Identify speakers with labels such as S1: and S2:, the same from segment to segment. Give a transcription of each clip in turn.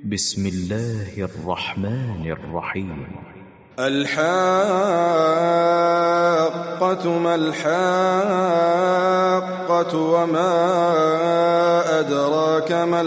S1: بسم الله الرحمن الرحيم.
S2: الحاقة ما الحاقة وما أدراك ما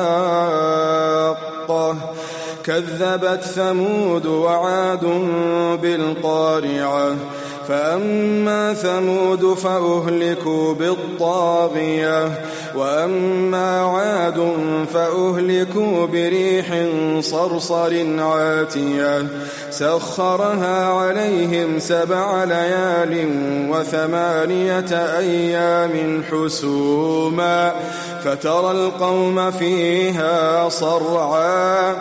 S2: الحاقة كذبت ثمود وعاد بالقارعة فأما ثمود فأهلكوا بالطاغية وأما عاد فأهلكوا بريح صرصر عاتية سخرها عليهم 7 ليال و8 أيام حسوما فترى القوم فيها صرعا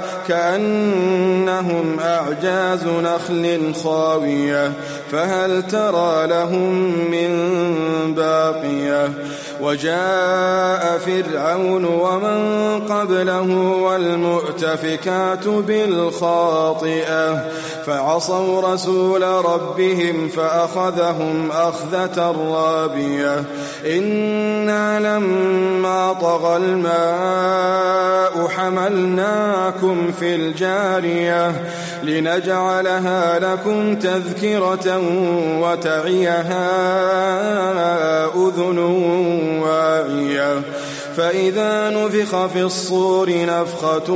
S2: كأنهم أعجاز نخل خاوية فهل ترى لهم من باقية وجاء فرعون ومن قبله والمؤتفكات بالخاطئة فعصوا رسول ربهم فأخذهم أخذة رابية إنا لما طغى الماء حملناكم في الجارية لنجعلها لكم تذكرة وتعيها أذن واعية فإذا نفخ في الصور نفخة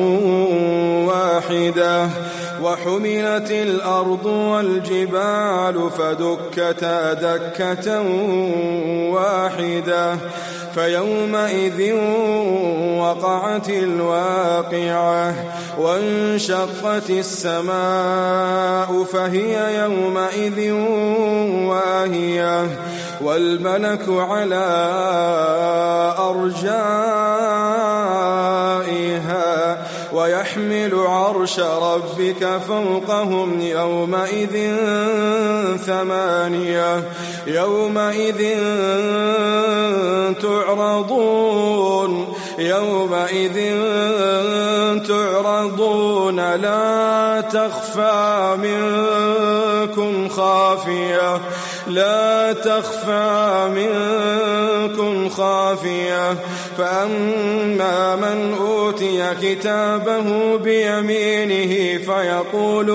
S2: واحدة وحملت الأرض والجبال فدكتا دكة واحدة فيومئذ وقعت الواقعة وانشقت السماء فهي يومئذ واهية والملك على أرجائها ويحمل عرش ربك فوقهم يومئذ 8 يومئذ تعرضون لا تخفى منكم خافية فأما من أوتي كتابه بيمينه فيقول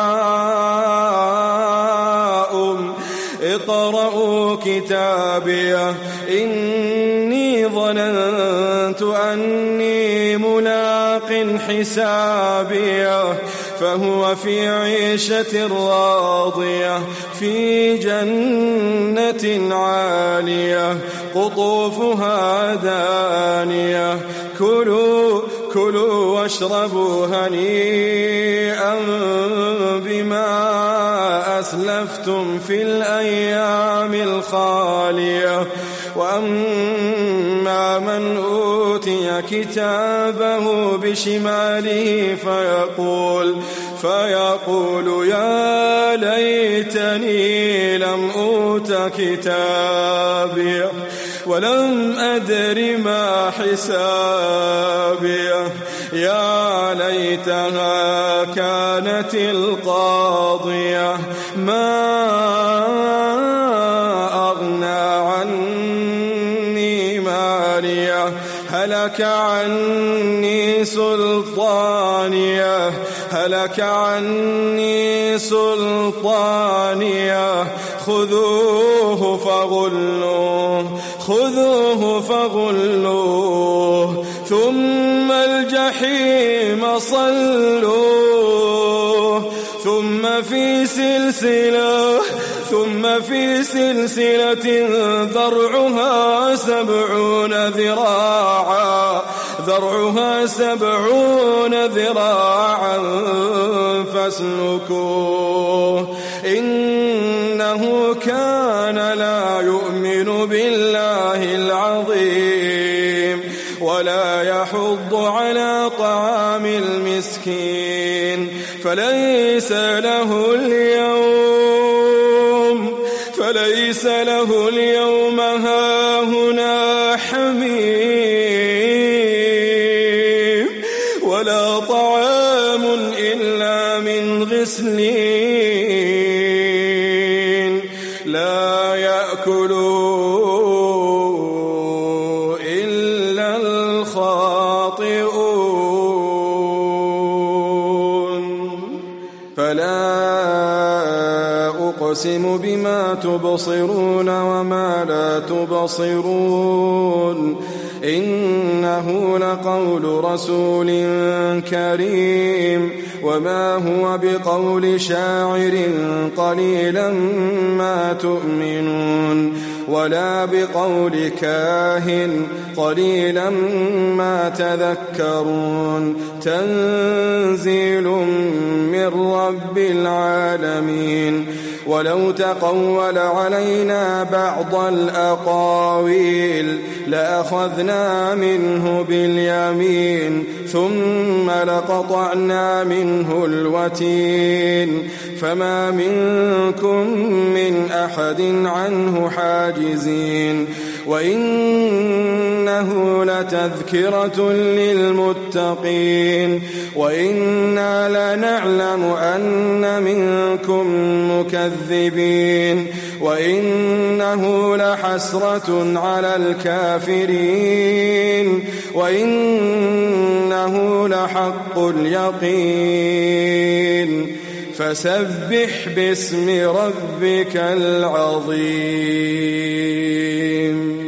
S2: هاؤم اقرءوا كتابيه إني ظننت أني ملاق حسابيه فهو في عيشة راضية في جنة عالية قطوفها دانية كلوا واشربوا هنيئا بما أسلفتم في الأيام الخالية وأما من أوتي كتابه بشماله فيقول يا ليتني لم أوت كتابي ولم أدر ما حسابيه يا ليتها كانت القاضية ما أغنى عني ماليه هلك عني سلطانيه خذوه فغلوه ثم الجحيم صلوه ثم في سلسلة ذرعها 70 ذراعا فاسلكوه إنه كان لا يؤمن بالله العظيم ولا يحض على طعام المسكين فليس له اليوم هاهنا حميم ولا طعام إلا من غسلين لا يأكله إلا الخاطئون فلا أقسم بما تبصرون وما لا تبصرون إنه لقول رسول كريم وما هو بقول شاعر قليلا ما تؤمنون ولا بقول كاهن قليلا ما تذكرون تنزيل من رب العالمين ولو تقول علينا بعض الأقاويل لأخذنا منه باليمين ثم لقطعنا منه الوتين فما منكم من أحد عنه حاجزين وإنه لتذكرة للمتقين وإنا لنعلم أن منكم مكذبين وإنه لحسرة على الكافرين وإنه لحق اليقين فسبح باسم ربك العظيم.